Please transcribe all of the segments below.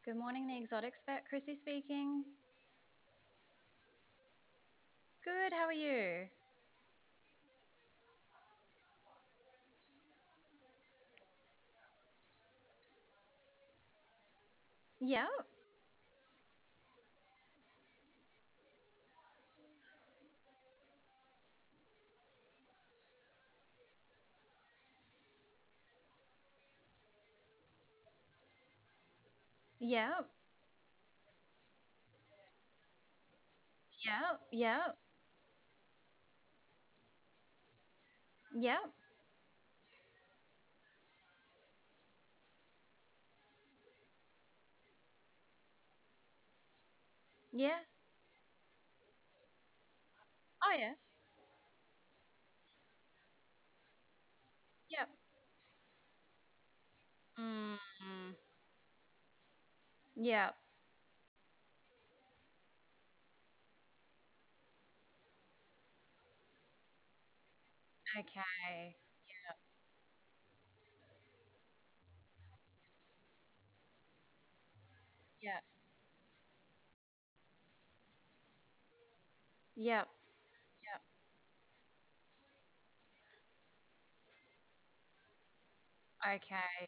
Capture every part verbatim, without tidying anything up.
Good morning, the exotic expert, Chrissy speaking. Good, how are you? Yep, yep, yep, yep, yep, yeah, oh yeah, yep. Mm, yep, okay, yep, yep, yep, okay.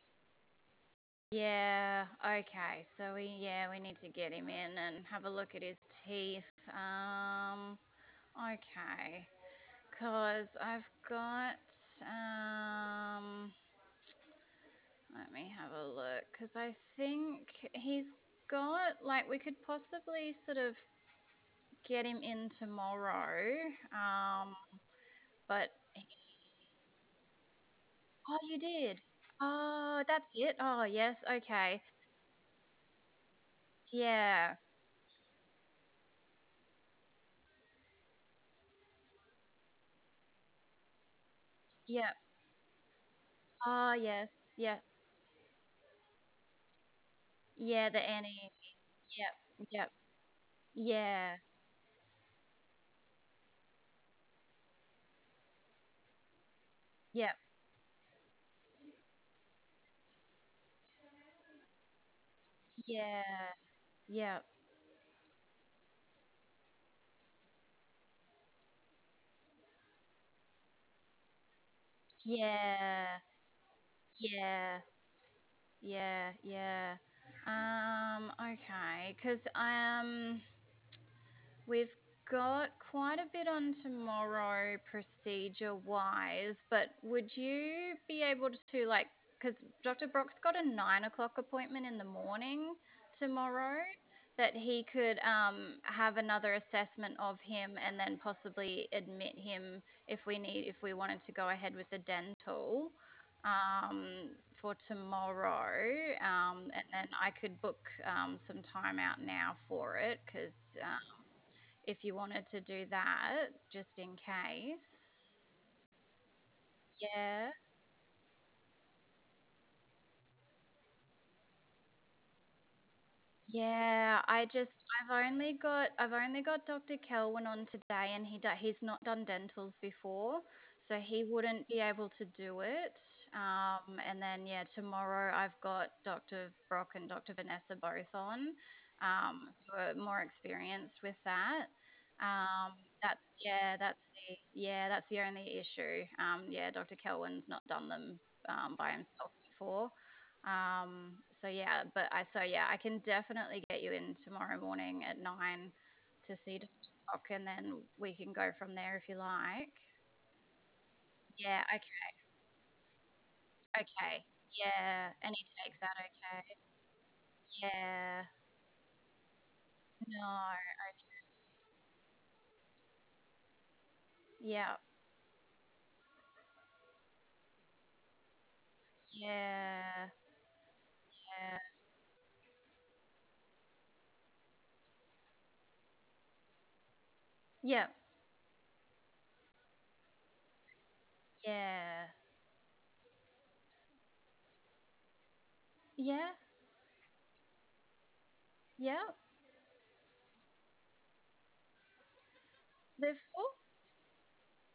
Yeah, okay. So we yeah, we need to get him in and have a look at his teeth. Um, okay. Cause I've got um let me have a look because I think he's got, like, we could possibly sort of get him in tomorrow. Um, but oh, you did. Oh, that's it. Oh, yes. Okay. Yeah. Yeah. Oh, yes. Yeah. Yeah. The Annie. Yep. Yep. Yeah. Yep. Yeah. Yep. Yeah. Yeah. Yeah. Yeah. Um. Okay. Because um. We've got quite a bit on tomorrow procedure wise, but would you be able to, like, because doctor Brock's got a nine o'clock appointment in the morning tomorrow, that he could um, have another assessment of him and then possibly admit him if we need, if we wanted to go ahead with the dental um, for tomorrow. Um, and then I could book um, some time out now for it because if you wanted to do that, just in case. Yeah. Yeah, I just I've only got I've only got doctor Kelwin on today, and he do, he's not done dentals before, so he wouldn't be able to do it. Um, and then yeah, tomorrow I've got doctor Brock and doctor Vanessa both on, um, who are more experienced with that. Um, that's yeah, that's the yeah, that's the only issue. Um, yeah, doctor Kelwin's not done them um, by himself before. Um, so yeah, but I so yeah, I can definitely get you in tomorrow morning at nine to see doctor Brock, and then we can go from there if you like. Yeah, okay, okay, yeah, and he takes that okay. Yeah, no, yeah, yeah, yeah, yeah, yeah, yeah, yeah. They're full.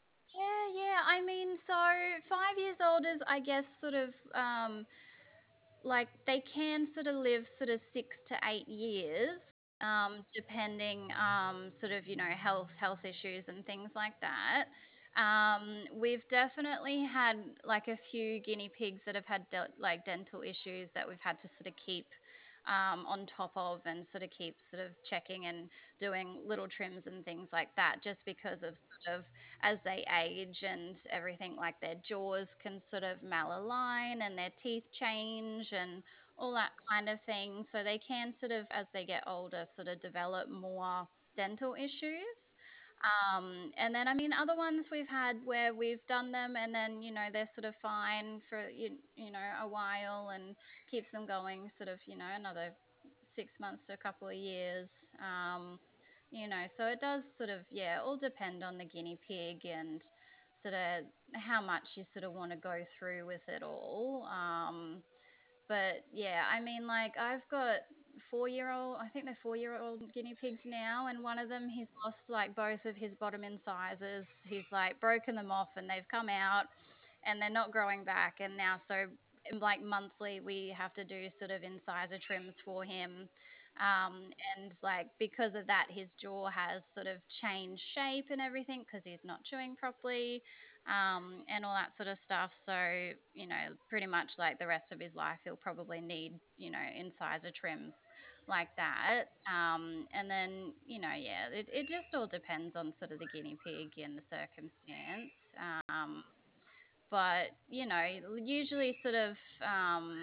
Yeah, yeah. I mean, so five years old is, I guess, sort of um, like they can sort of live sort of six to eight years, um, depending, um, sort of, you know, health health issues and things like that. Um, we've definitely had like a few guinea pigs that have had de- like dental issues that we've had to sort of keep, um, on top of, and sort of keep sort of checking and doing little trims and things like that, just because of sort of as they age and everything, like their jaws can sort of malalign and their teeth change and all that kind of thing. So they can sort of, as they get older, sort of develop more dental issues. Um, and then, I mean, other ones we've had where we've done them and then, you know, they're sort of fine for, you, you know, a while and keeps them going sort of, you know, another six months to a couple of years. Um, you know, so it does sort of, yeah, all depend on the guinea pig and sort of how much you sort of want to go through with it all. Um, but yeah, I mean, like I've got four year old, I think they're four year old guinea pigs now, and one of them he's lost like both of his bottom incisors. He's like broken them off and they've come out and they're not growing back. And now, so like monthly, we have to do sort of incisor trims for him. Um, and like because of that, his jaw has sort of changed shape and everything because he's not chewing properly, um, and all that sort of stuff. So, you know, pretty much like the rest of his life, he'll probably need, you know, incisor trims like that. Um, and then, you know, yeah, it, it just all depends on sort of the guinea pig and the circumstance. Um, but, you know, usually sort of, um,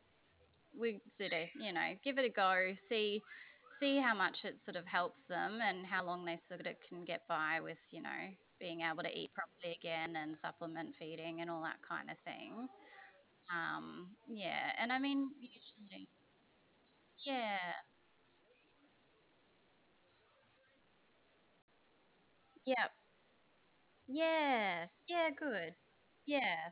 we sort of, you know, give it a go, see see how much it sort of helps them and how long they sort of can get by with, you know, being able to eat properly again and supplement feeding and all that kind of thing. Um, yeah, and I mean, usually, yeah, yep, yeah, yeah, good, yeah.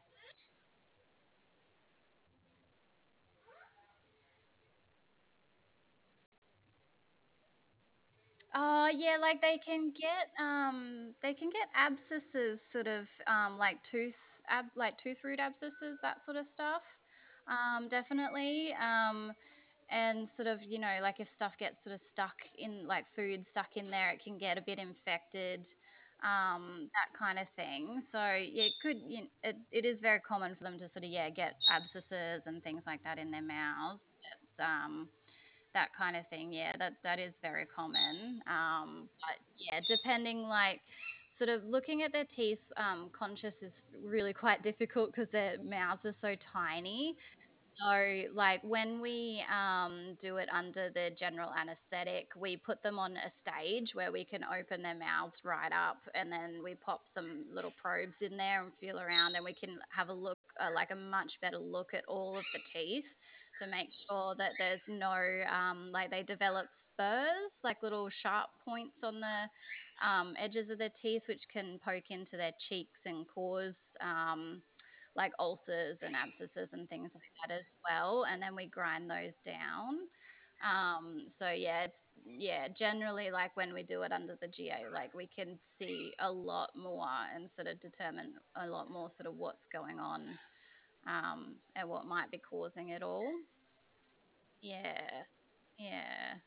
Oh, yeah, like they can get um they can get abscesses, sort of, um like tooth ab like tooth root abscesses, that sort of stuff. Um definitely. Um and sort of, you know, like if stuff gets sort of stuck in, like food stuck in there, it can get a bit infected, um that kind of thing. So yeah, it could, you know, it, it is very common for them to sort of, yeah, get abscesses and things like that in their mouths. It's, um that kind of thing. Yeah, that that is very common. Um, but yeah, depending, like sort of looking at their teeth, um, conscious is really quite difficult because their mouths are so tiny. So, like when we, um, do it under the general anesthetic, we put them on a stage where we can open their mouths right up, and then we pop some little probes in there and feel around, and we can have a look, uh, like a much better look at all of the teeth to make sure that there's no, um, like they develop spurs, like little sharp points on the, um, edges of their teeth, which can poke into their cheeks and cause, um, like ulcers and abscesses and things like that as well. And then we grind those down. Um, so yeah, it's, yeah, generally like when we do it under the G A, like we can see a lot more and sort of determine a lot more sort of what's going on, um, and what might be causing it all. Yeah, yeah.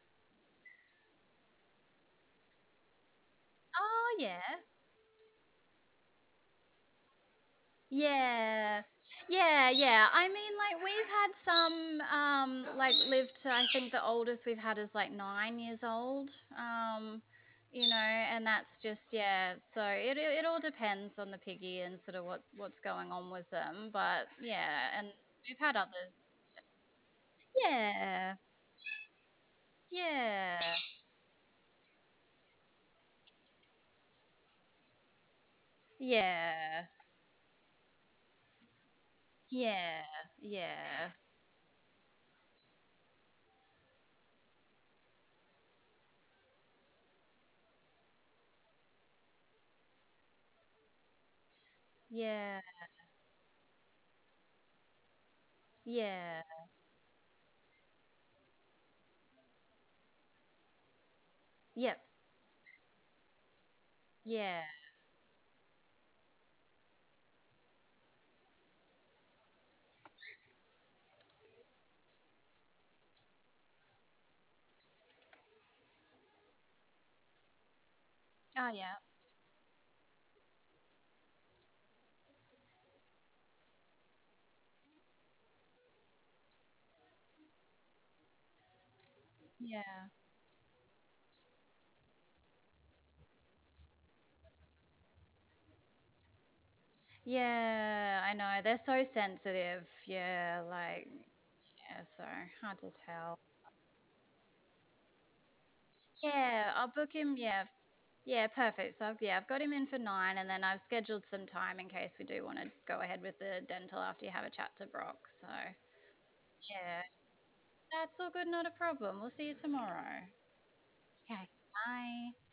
Oh yeah. Yeah. Yeah, yeah. I mean, like we've had some, um like lived to, I think the oldest we've had is like nine years old. Um, you know, and that's just, yeah. So it it, it all depends on the piggy and sort of what what's going on with them. But yeah, and we've had others. Yeah. Yeah. Yeah. Yeah. Yeah. Yeah. Yeah. Yep. Yeah. Oh yeah. Yeah. Yeah, I know. They're so sensitive. Yeah, like yeah, so hard to tell. Yeah, I'll book him. Yeah, yeah, perfect. So I've, yeah, I've got him in for nine, and then I've scheduled some time in case we do want to go ahead with the dental after you have a chat to Brock. So yeah, that's all good. Not a problem. We'll see you tomorrow. Okay. Bye.